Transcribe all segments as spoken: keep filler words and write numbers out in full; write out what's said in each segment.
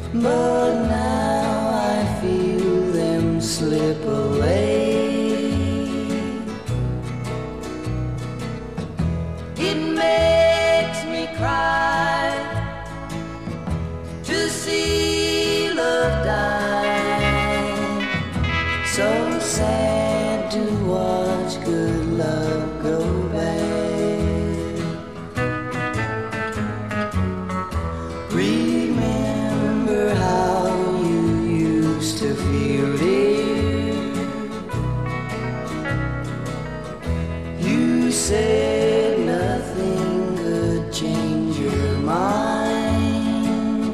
but now I feel them slip away. It makes me cry to see love die. So sad to watch good love go bad. Remember how you used to feel, dear. You said nothing could change your mind.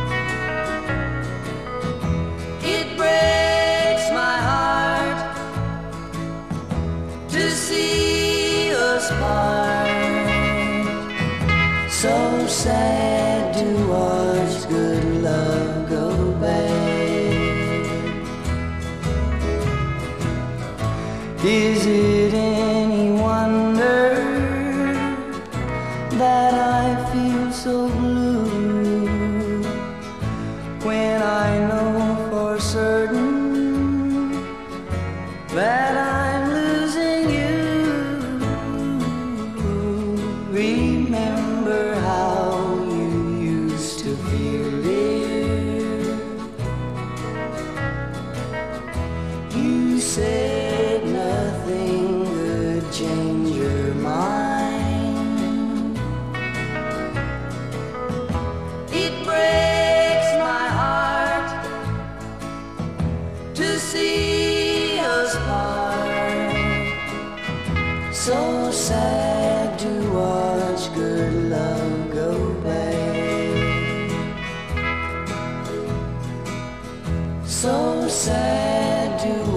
It breaks my heart to see us part. So sad to watch good love go bad. Is it any wonder that I feel so blue when I know for certain that I'm losing you? Remember how you used to feel, dear. You said nothing could change your mind. It breaks my heart to see us part. So sad to watch good love go bad. So sad to